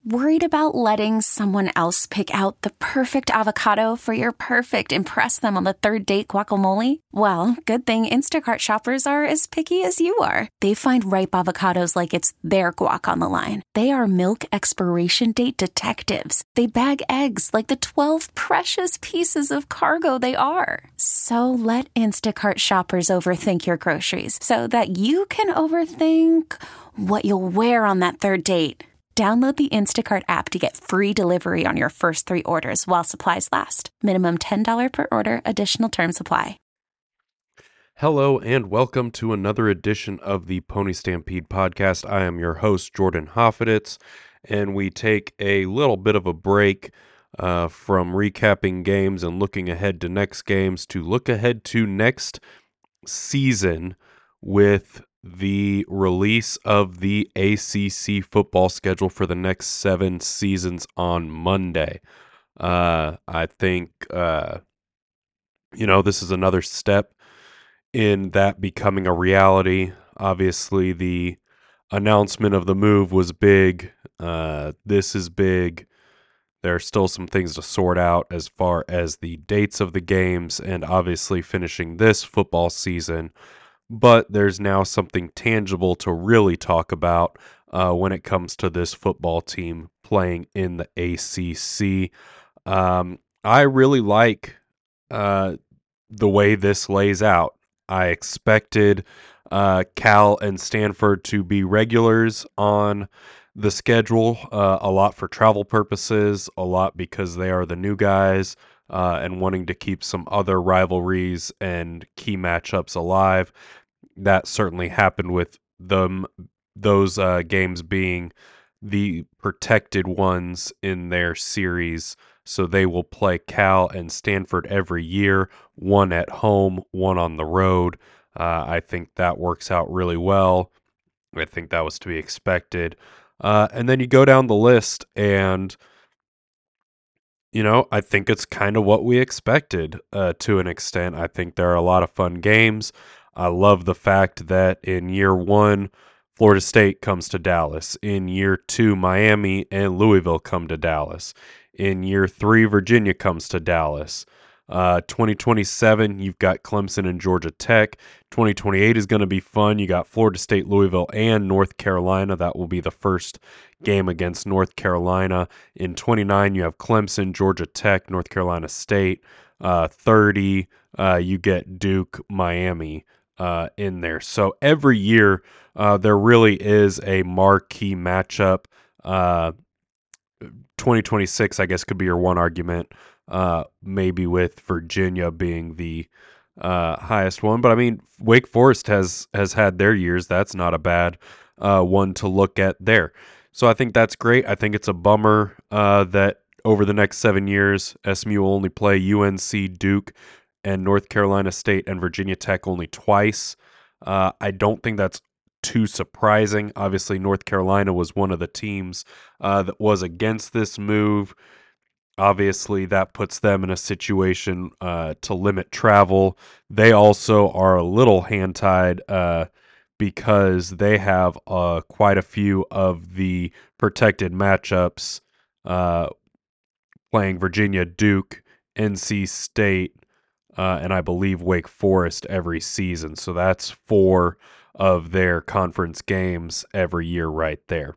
Worried about letting someone else pick out the perfect avocado for your perfect impress them on the third date guacamole? Well, good thing Instacart shoppers are as picky as you are. They find ripe avocados like it's their guac on the line. They are milk expiration date detectives. They bag eggs like the 12 precious pieces of cargo they are. So let Instacart shoppers overthink your groceries so that you can overthink what you'll wear on that third date. Download the Instacart app to get free delivery on your first 3 orders while supplies last. Minimum $10 per order. Additional terms apply. Hello and welcome to another edition of the Pony Stampede podcast. I am your host, Jordan Hoffeditz, and we take a little bit of a break from recapping games and looking ahead to next games to look ahead to next season with the release of the ACC football schedule for the next 7 seasons on Monday. I think, this is another step in that becoming a reality. Obviously, the announcement of the move was big. This is big. There are still some things to sort out as far as the dates of the games and obviously finishing this football season. But there's now something tangible to really talk about when it comes to this football team playing in the ACC. I really like the way this lays out. I expected Cal and Stanford to be regulars on the schedule, a lot for travel purposes, a lot because they are the new guys and wanting to keep some other rivalries and key matchups alive. That certainly happened with those games being the protected ones in their series. So they will play Cal and Stanford every year, one at home, one on the road. I think that works out really well. I think that was to be expected. And then you go down the list and, I think it's kind of what we expected to an extent. I think there are a lot of fun games. I love the fact that in year 1, Florida State comes to Dallas. In year 2, Miami and Louisville come to Dallas. In year 3, Virginia comes to Dallas. 2027, you've got Clemson and Georgia Tech. 2028 is going to be fun. You got Florida State, Louisville, and North Carolina. That will be the first game against North Carolina. In 29, you have Clemson, Georgia Tech, North Carolina State. 30, you get Duke, Miami in there. So every year, there really is a marquee matchup. 2026, I guess, could be your one argument, maybe with Virginia being the highest one. But I mean, Wake Forest has had their years. That's not a bad one to look at there. So I think that's great. I think it's a bummer that over the next 7 years, SMU will only play UNC, Duke, and North Carolina State and Virginia Tech only twice. I don't think that's too surprising. Obviously, North Carolina was one of the teams that was against this move. Obviously, that puts them in a situation to limit travel. They also are a little hand-tied because they have quite a few of the protected matchups playing Virginia, Duke, NC State, and I believe Wake Forest every season. So that's 4 of their conference games every year right there.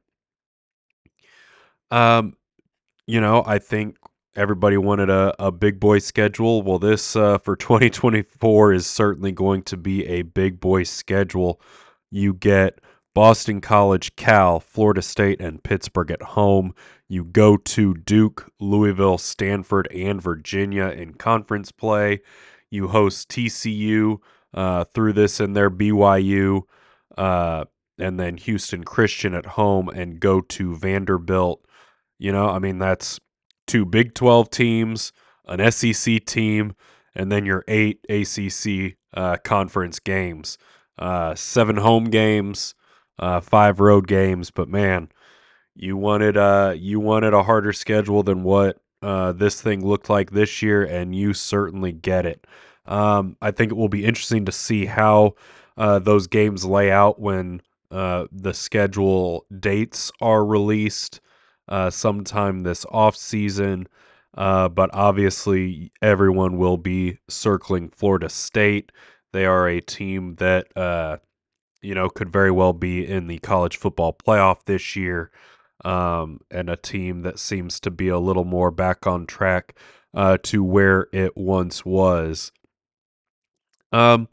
I think everybody wanted a big boy schedule. Well, this for 2024 is certainly going to be a big boy schedule. You get Boston College, Cal, Florida State, and Pittsburgh at home. You go to Duke, Louisville, Stanford, and Virginia in conference play. You host TCU through this in their BYU, and then Houston Christian at home, and go to Vanderbilt. That's 2 Big 12 teams, an SEC team, and then your 8 ACC conference games. 7 home games, 5 road games, but man, you wanted a harder schedule than what this thing looked like this year, and you certainly get it. I think it will be interesting to see how those games lay out when the schedule dates are released. sometime this off season. But obviously, everyone will be circling Florida State. They are a team that could very well be in the college football playoff this year, and a team that seems to be a little more back on track to where it once was. Um,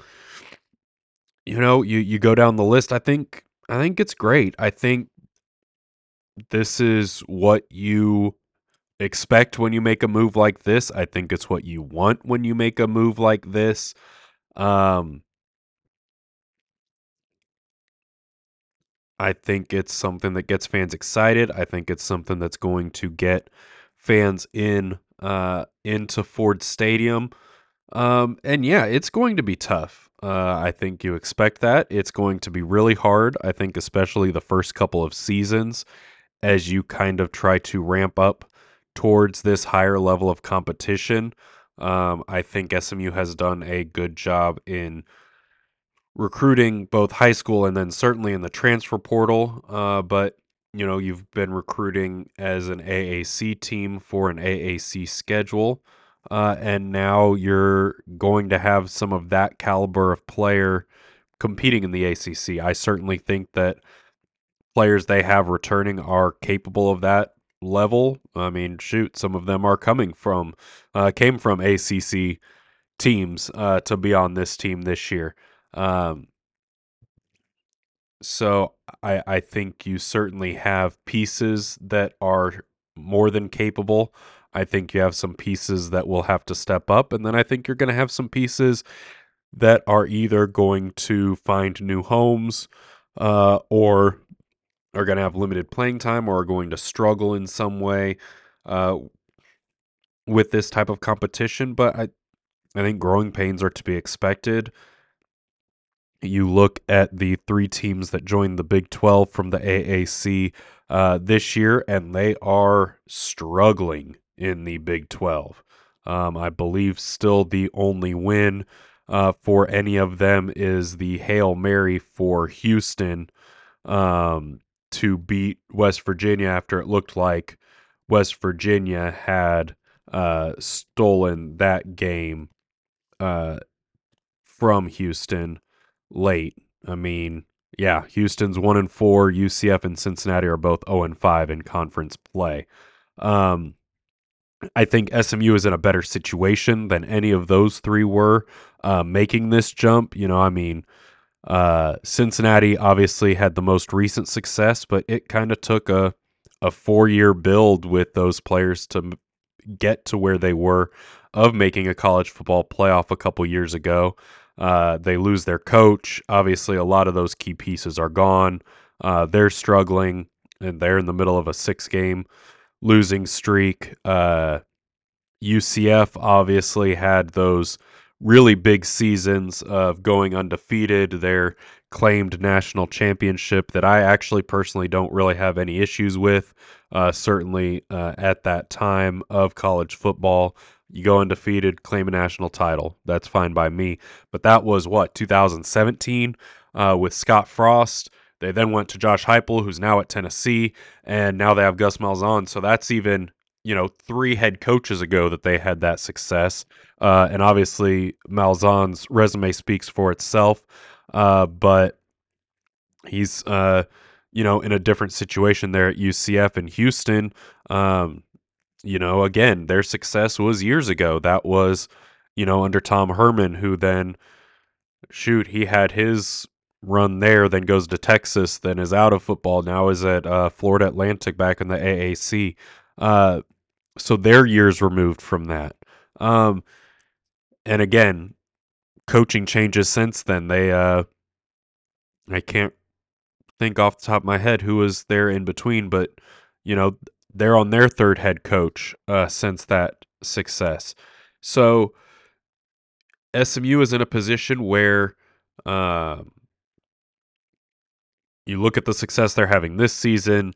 you go down the list. I think it's great. I think this is what you expect when you make a move like this. I think it's what you want when you make a move like this. Um, I think it's something that gets fans excited. I think it's something that's going to get fans into Ford Stadium. And yeah, it's going to be tough. I think you expect that. It's going to be really hard. I think especially the first couple of seasons as you kind of try to ramp up towards this higher level of competition. I think SMU has done a good job in recruiting both high school and then certainly in the transfer portal. But you've been recruiting as an AAC team for an AAC schedule, and now you're going to have some of that caliber of player competing in the ACC. I certainly think that players they have returning are capable of that level. I mean, shoot, some of them are came from ACC teams to be on this team this year. Um, so I think you certainly have pieces that are more than capable. I think you have some pieces that will have to step up, and then I think you're going to have some pieces that are either going to find new homes, or are going to have limited playing time, or are going to struggle in some way uh, with this type of competition. But I think growing pains are to be expected. You look at the three teams that joined the Big 12 from the AAC this year, and they are struggling in the Big 12. I believe still the only win for any of them is the Hail Mary for Houston, to beat West Virginia after it looked like West Virginia had stolen that game uh, from Houston late. I mean, yeah, Houston's 1-4. UCF and Cincinnati are both 0-5 in conference play. Um, I think SMU is in a better situation than any of those three were making this jump. I mean, Cincinnati obviously had the most recent success, but it kind of took a 4-year build with those players to get to where they were of making a college football playoff a couple years ago. They lose their coach. Obviously, a lot of those key pieces are gone. They're struggling, and they're in the middle of a 6-game losing streak. UCF obviously had those really big seasons of going undefeated, their claimed national championship that I actually personally don't really have any issues with. Certainly at that time of college football, you go undefeated, claim a national title. That's fine by me. But that was 2017 with Scott Frost. They then went to Josh Heupel, who's now at Tennessee, and now they have Gus Malzahn. So that's even 3 head coaches ago that they had that success. And obviously, Malzahn's resume speaks for itself. But he's, in a different situation there at UCF and Houston. Again, their success was years ago. That was, under Tom Herman, who then, he had his run there, then goes to Texas, then is out of football, now is at Florida Atlantic back in the AAC. So they're years removed from that. And again, coaching changes since then. I can't think off the top of my head who was there in between, but they're on their 3rd head coach since that success. So SMU is in a position where you look at the success they're having this season,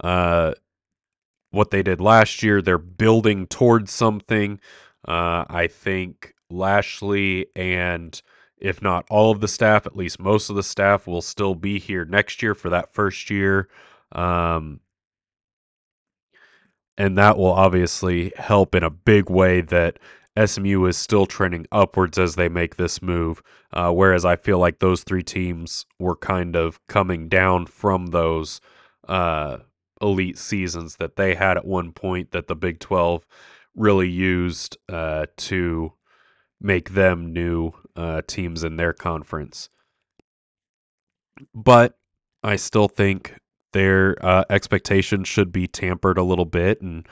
what they did last year. They're building towards something. I think Lashley and, if not all of the staff, at least most of the staff will still be here next year for that first year. And that will obviously help in a big way that SMU is still trending upwards as they make this move, whereas I feel like those three teams were kind of coming down from those elite seasons that they had at one point that the Big 12 really used to make them new teams in their conference. But I still think their expectations should be tampered a little bit, and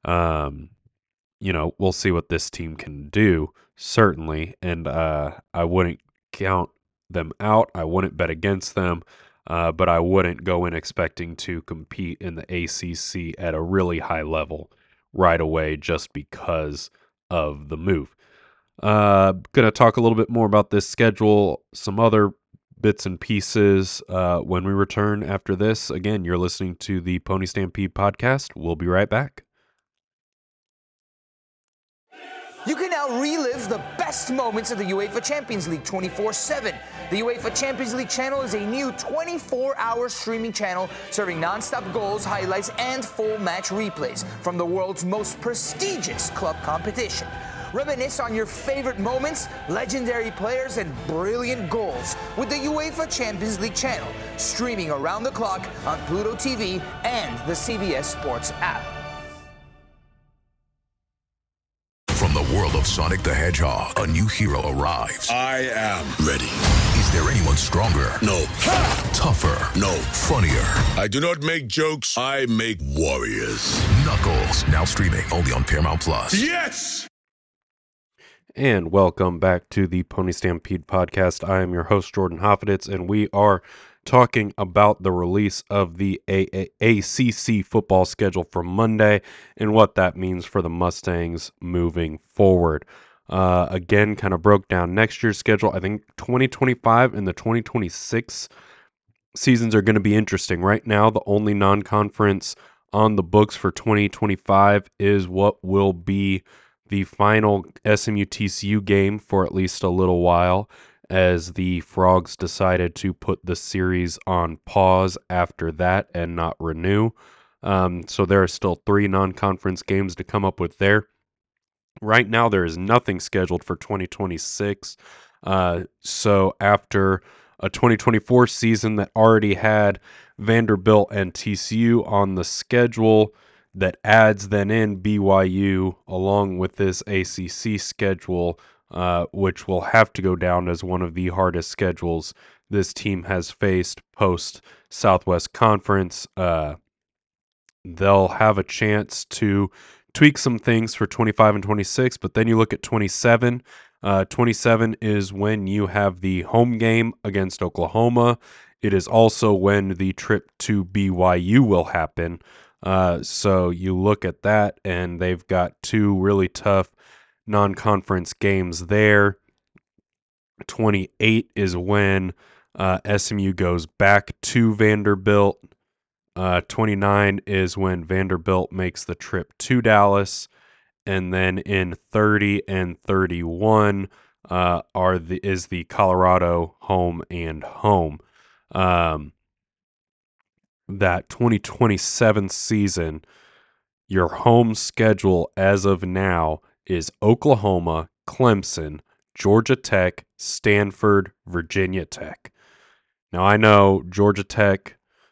we'll see what this team can do, certainly, and I wouldn't count them out. I wouldn't bet against them, but I wouldn't go in expecting to compete in the ACC at a really high level right away just because of the move. Going to talk a little bit more about this schedule, some other bits and pieces when we return after this. Again, you're listening to the Pony Stampede podcast. We'll be right back. You can now relive the best moments of the UEFA Champions League 24/7. The UEFA Champions League channel is a new 24-hour streaming channel serving non-stop goals, highlights, and full match replays from the world's most prestigious club competition. Reminisce on your favorite moments, legendary players, and brilliant goals with the UEFA Champions League channel, streaming around the clock on Pluto TV and the CBS Sports app. From the world of Sonic the Hedgehog, a new hero arrives. I am ready. Is there anyone stronger? No. Tougher? No. Funnier? I do not make jokes, I make warriors. Knuckles, now streaming only on Paramount Plus. Yes! And welcome back to the Pony Stampede podcast. I am your host, Jordan Hoffeditz, and we are talking about the release of the ACC football schedule for Monday and what that means for the Mustangs moving forward. Again, kind of broke down next year's schedule. I think 2025 and the 2026 seasons are going to be interesting. Right now, the only non-conference on the books for 2025 is what will be the final SMU-TCU game for at least a little while, as the Frogs decided to put the series on pause after that and not renew. So there are still 3 non-conference games to come up with there. Right now, there is nothing scheduled for 2026. So after a 2024 season that already had Vanderbilt and TCU on the schedule, that adds then in BYU along with this ACC schedule, which will have to go down as one of the hardest schedules this team has faced post Southwest Conference. They'll have a chance to tweak some things for 25 and 26, but then you look at 27. 27 is when you have the home game against Oklahoma. It is also when the trip to BYU will happen. So you look at that, and they've got 2 really tough non-conference games there. 28 is when SMU goes back to Vanderbilt. 29 is when Vanderbilt makes the trip to Dallas. And then in 30 and 31 is the Colorado home and home. That 2027 season, your home schedule as of now is Oklahoma, Clemson, Georgia Tech, Stanford, Virginia Tech. Now, I know Georgia Tech,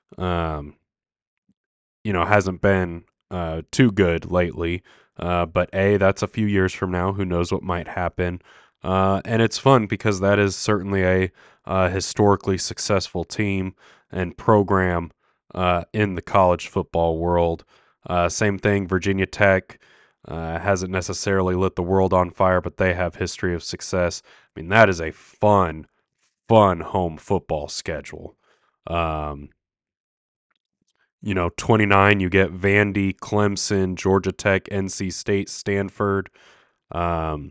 hasn't been too good lately, but that's a few years from now. Who knows what might happen? And it's fun because that is certainly a historically successful team and program in the college football world. Same thing, Virginia Tech hasn't necessarily lit the world on fire, but they have history of success. I mean, that is a fun home football schedule. 29, you get Vandy, Clemson, Georgia Tech, NC State, Stanford. This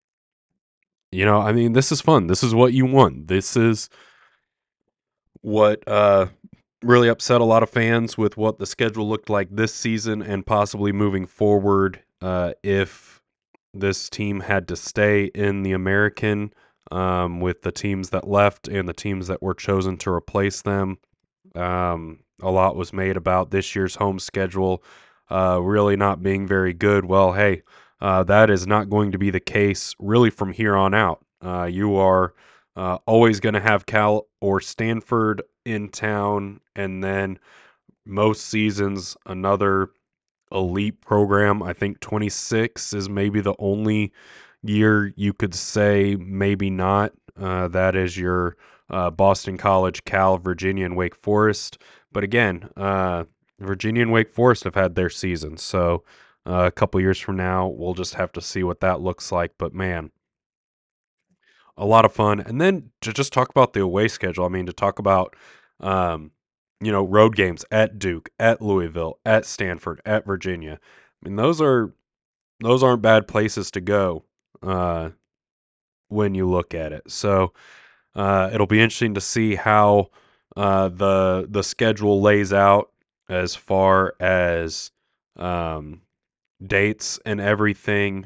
is fun. This is what you want. This is what really upset a lot of fans with what the schedule looked like this season and possibly moving forward if this team had to stay in the American with the teams that left and the teams that were chosen to replace them. A lot was made about this year's home schedule really not being very good. Well, hey, that is not going to be the case really from here on out. You are always going to have Cal or Stanford in town, and then most seasons another elite program. I think 26 is maybe the only year you could say maybe not. That is your Boston College, Cal, Virginia, and Wake Forest. But again, Virginia and Wake Forest have had their season. So a couple years from now, we'll just have to see what that looks like. But man, a lot of fun. And then to just talk about the away schedule, I mean, to talk about, road games at Duke, at Louisville, at Stanford, at Virginia. I mean, those aren't bad places to go when you look at it. So it'll be interesting to see how the schedule lays out as far as dates and everything.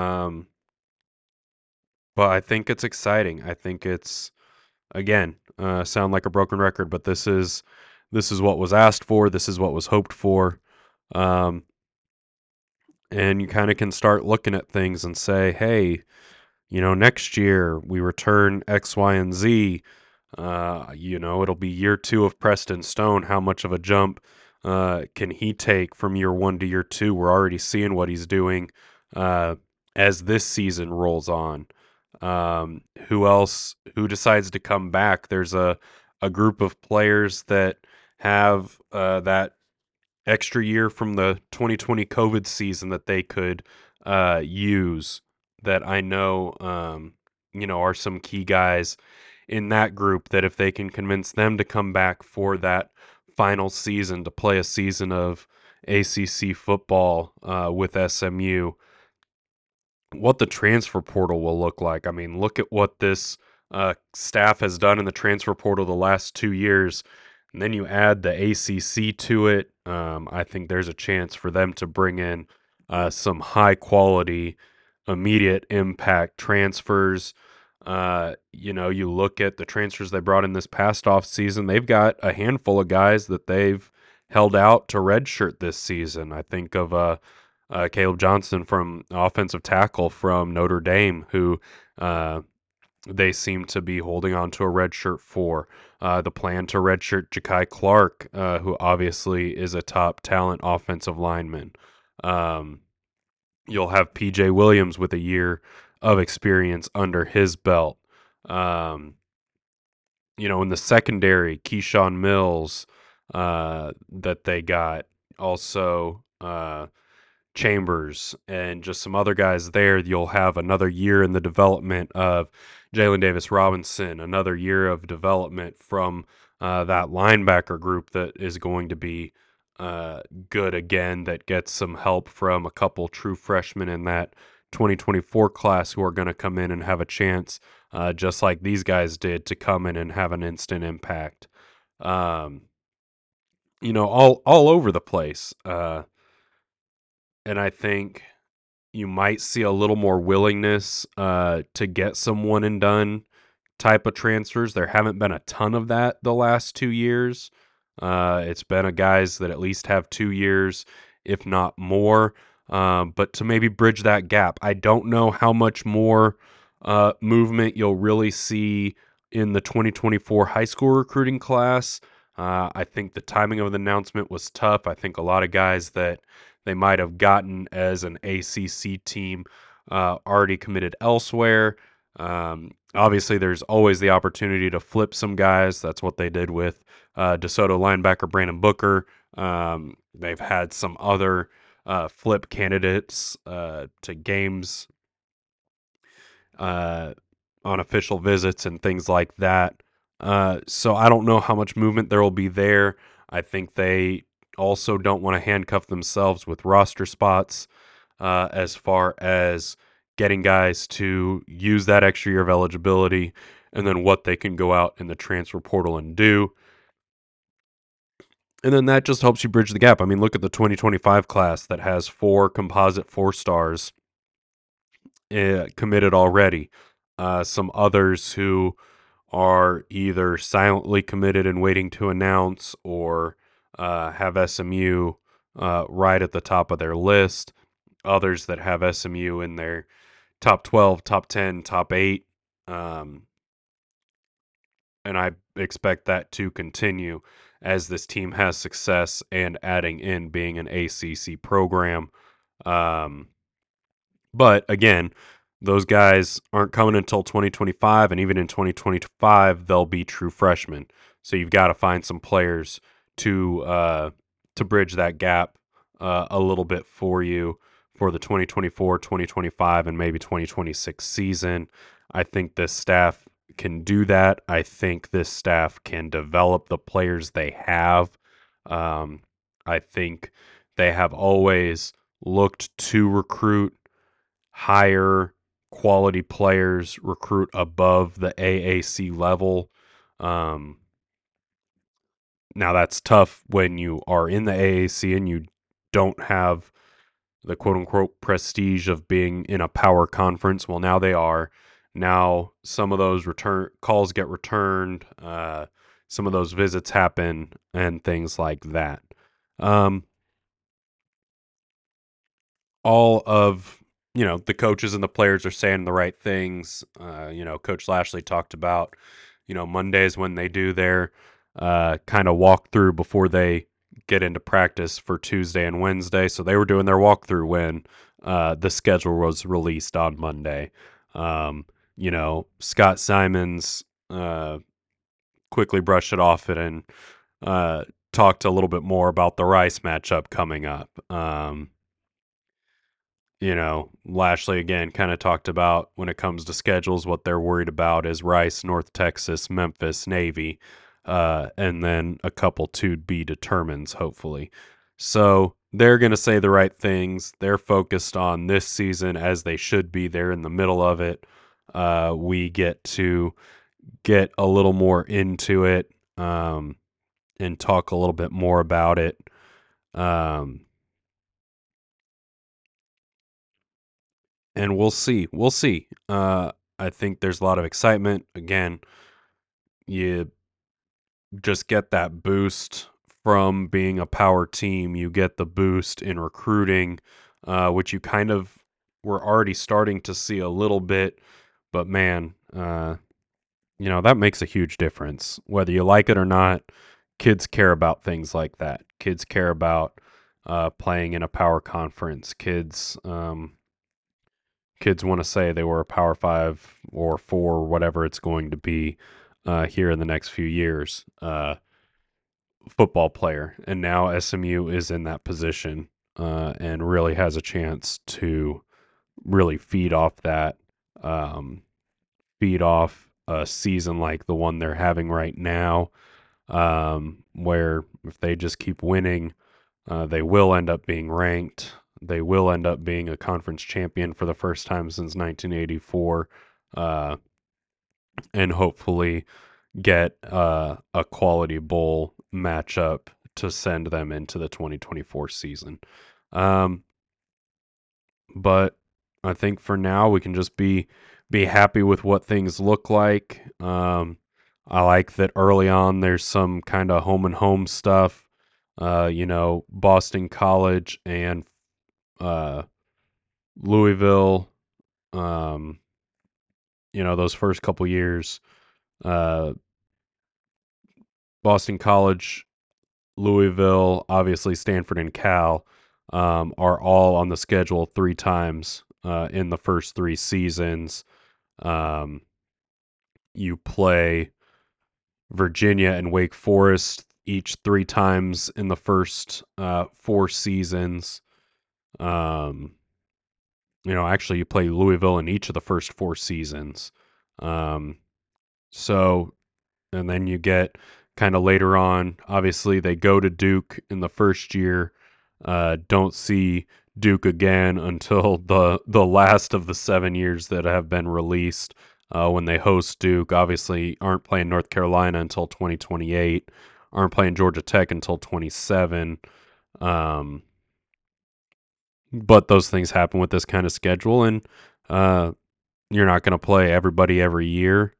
But I think it's exciting. I think it's, again, sound like a broken record, but this is what was asked for. This is what was hoped for. And you kind of can start looking at things and say, hey, next year we return X, Y, and Z. It'll be year 2 of Preston Stone. How much of a jump can he take from year 1 to year 2? We're already seeing what he's doing as this season rolls on. Who decides to come back? There's a group of players that have that extra year from the 2020 COVID season that they could use, that I know are some key guys in that group, that if they can convince them to come back for that final season to play a season of ACC football with SMU, what the transfer portal will look like. I mean, look at what this staff has done in the transfer portal the last 2 years, and then you add the ACC to it. I think there's a chance for them to bring in some high-quality, immediate impact transfers. You look at the transfers they brought in this past offseason, they've got a handful of guys that they've held out to redshirt this season. I think of Caleb Johnson, from offensive tackle from Notre Dame, who they seem to be holding on to a redshirt for. The plan to redshirt Ja'Kai Clark, who obviously is a top talent offensive lineman. You'll have P.J. Williams with a year of experience under his belt. In the secondary, Keyshawn Mills that they got. Also, Chambers and just some other guys there. You'll have another year in the development of Jalen Davis Robinson, another year of development from that linebacker group that is going to be good again, that gets some help from a couple true freshmen in that 2024 class who are going to come in and have a chance, just like these guys did, to come in and have an instant impact. All over the place. And I think you might see a little more willingness to get some one and done type of transfers. There haven't been a ton of that the last 2 years. It's been a guys that at least have 2 years, if not more. But to maybe bridge that gap, I don't know how much more movement you'll really see in the 2024 high school recruiting class. I think the timing of the announcement was tough. I think a lot of guys that they might have gotten as an ACC team already committed elsewhere. Obviously, there's always the opportunity to flip some guys. That's what they did with DeSoto linebacker Brandon Booker. They've had some other flip candidates to games on official visits and things like that. So I don't know how much movement there will be there. I think they also don't want to handcuff themselves with roster spots as far as getting guys to use that extra year of eligibility and then what they can go out in the transfer portal and do. And then that just helps you bridge the gap. I mean, look at the 2025 class that has 4 composite 4-stars committed already. Some others who are either silently committed and waiting to announce, or have SMU right at the top of their list. Others that have SMU in their top 12, top 10, top 8. And I expect that to continue as this team has success and adding in being an ACC program. But again, those guys aren't coming until 2025, and even in 2025, they'll be true freshmen. So you've got to find some players to bridge that gap a little bit for you for the 2024, 2025, and maybe 2026 season. I think this staff can do that. I think this staff can develop the players they have. I think they have always looked to recruit higher quality players, recruit above the AAC level. Now that's tough when you are in the AAC and you don't have the quote unquote prestige of being in a power conference. Well, now they are. Now some of those calls get returned. Some of those visits happen and things like that. All of the coaches and the players are saying the right things. Coach Lashley talked about, Mondays when they do their kind of walkthrough before they get into practice for Tuesday and Wednesday. So they were doing their walkthrough when the schedule was released on Monday. Scott Simons quickly brushed it off and talked a little bit more about the Rice matchup coming up. Lashley again kind of talked about when it comes to schedules, what they're worried about is Rice, North Texas, Memphis, Navy, and then a couple to be determines, hopefully. So they're going to say the right things. They're focused on this season as they should be. They're in the middle of it. We get to get a little more into it and talk a little bit more about it. And we'll see. We'll see. I think there's a lot of excitement. Again, you just get that boost from being a power team. You get the boost in recruiting, which you kind of were already starting to see a little bit. But man, that makes a huge difference. Whether you like it or not, kids care about things like that. Kids care about playing in a power conference. Kids want to say they were a Power 5 or 4, whatever it's going to be here in the next few years, football player. And now SMU is in that position and really has a chance to really feed off that, feed off a season like the one they're having right now, where if they just keep winning, they will end up being ranked. They will end up being a conference champion for the first time since 1984, and hopefully get a quality bowl matchup to send them into the 2024 season. But I think for now we can just be happy with what things look like. I like that early on there's some kind of home and home stuff. Boston College and Louisville, those first couple years, Boston College, Louisville, obviously Stanford and Cal, are all on the schedule 3 times in the first 3 seasons. You play Virginia and Wake Forest each 3 times in the first 4 seasons. Actually you play Louisville in each of the first 4 seasons. So, and then you get kind of later on, obviously they go to Duke in the first year, don't see Duke again until the last of the 7 years that have been released, when they host Duke. Obviously aren't playing North Carolina until 2028, aren't playing Georgia Tech until 27. But those things happen with this kind of schedule, and you're not going to play everybody every year.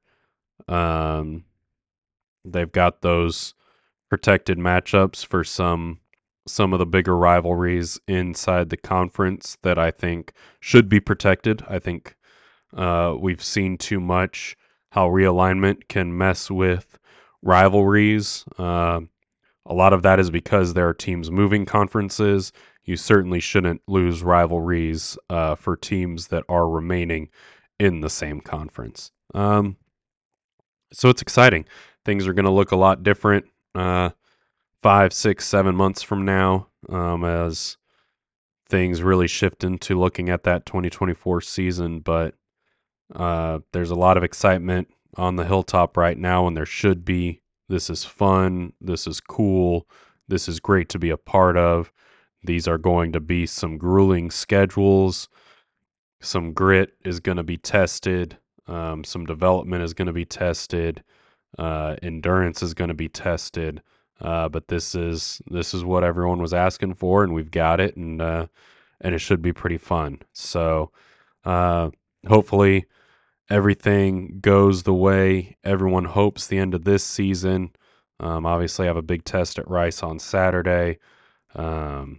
They've got those protected matchups for some some of the bigger rivalries inside the conference that I think should be protected. I think we've seen too much how realignment can mess with rivalries. A lot of that is because there are teams moving conferences. You certainly shouldn't lose rivalries for teams that are remaining in the same conference. So it's exciting. Things are going to look a lot different 5, 6, 7 months from now as things really shift into looking at that 2024 season. But there's a lot of excitement on the hilltop right now, and there should be. This is fun. This is cool. This is great to be a part of. These are going to be some grueling schedules. Some grit is going to be tested. Some development is going to be tested. Endurance is going to be tested. But this is what everyone was asking for, and we've got it, and it should be pretty fun. So hopefully everything goes the way everyone hopes the end of this season. Obviously, I have a big test at Rice on Saturday. And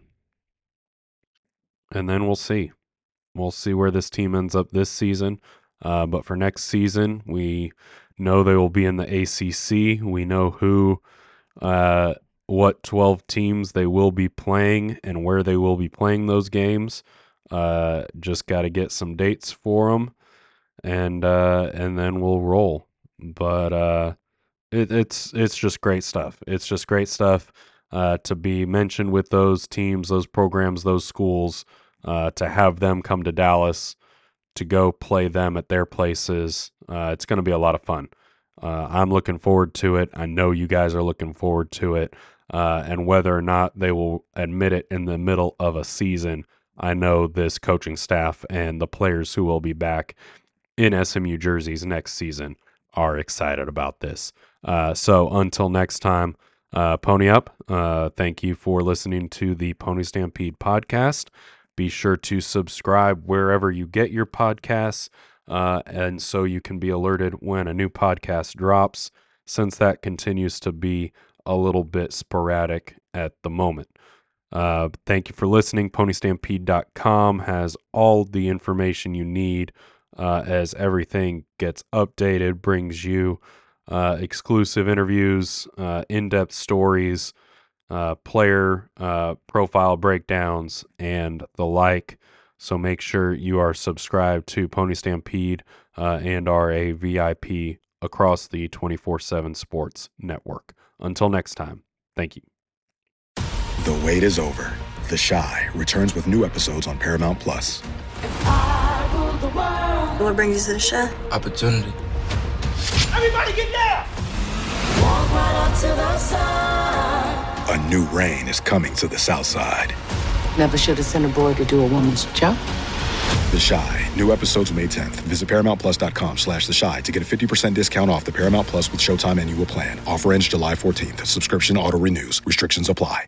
then we'll see. We'll see where this team ends up this season. But for next season, we know they will be in the ACC. We know what 12 teams they will be playing and where they will be playing those games. Just got to get some dates for them. And then we'll roll. But it's just great stuff. It's just great stuff to be mentioned with those teams, those programs, those schools, to have them come to Dallas to go play them at their places. It's going to be a lot of fun. I'm looking forward to it. I know you guys are looking forward to it. And whether or not they will admit it in the middle of a season, I know this coaching staff and the players who will be back in SMU jerseys next season are excited about this. So until next time, pony up. Thank you for listening to the Pony Stampede podcast. Be sure to subscribe wherever you get your podcasts, and so you can be alerted when a new podcast drops, since that continues to be a little bit sporadic at the moment. Thank you for listening. PonyStampede.com has all the information you need as everything gets updated, brings you exclusive interviews, in-depth stories, player profile breakdowns, and the like. So make sure you are subscribed to Pony Stampede and are a VIP across the 24/7 Sports Network. Until next time, thank you. The wait is over. The Chi returns with new episodes on Paramount Plus. What brings you to the Chi? Opportunity. Everybody get down! Walk right up to the side. A new reign is coming to the South Side. Never should have sent a boy to do a woman's job. The Chi. New episodes May 10th. Visit ParamountPlus.com/The Chi to get a 50% discount off the Paramount Plus with Showtime annual plan. Offer ends July 14th. Subscription auto renews. Restrictions apply.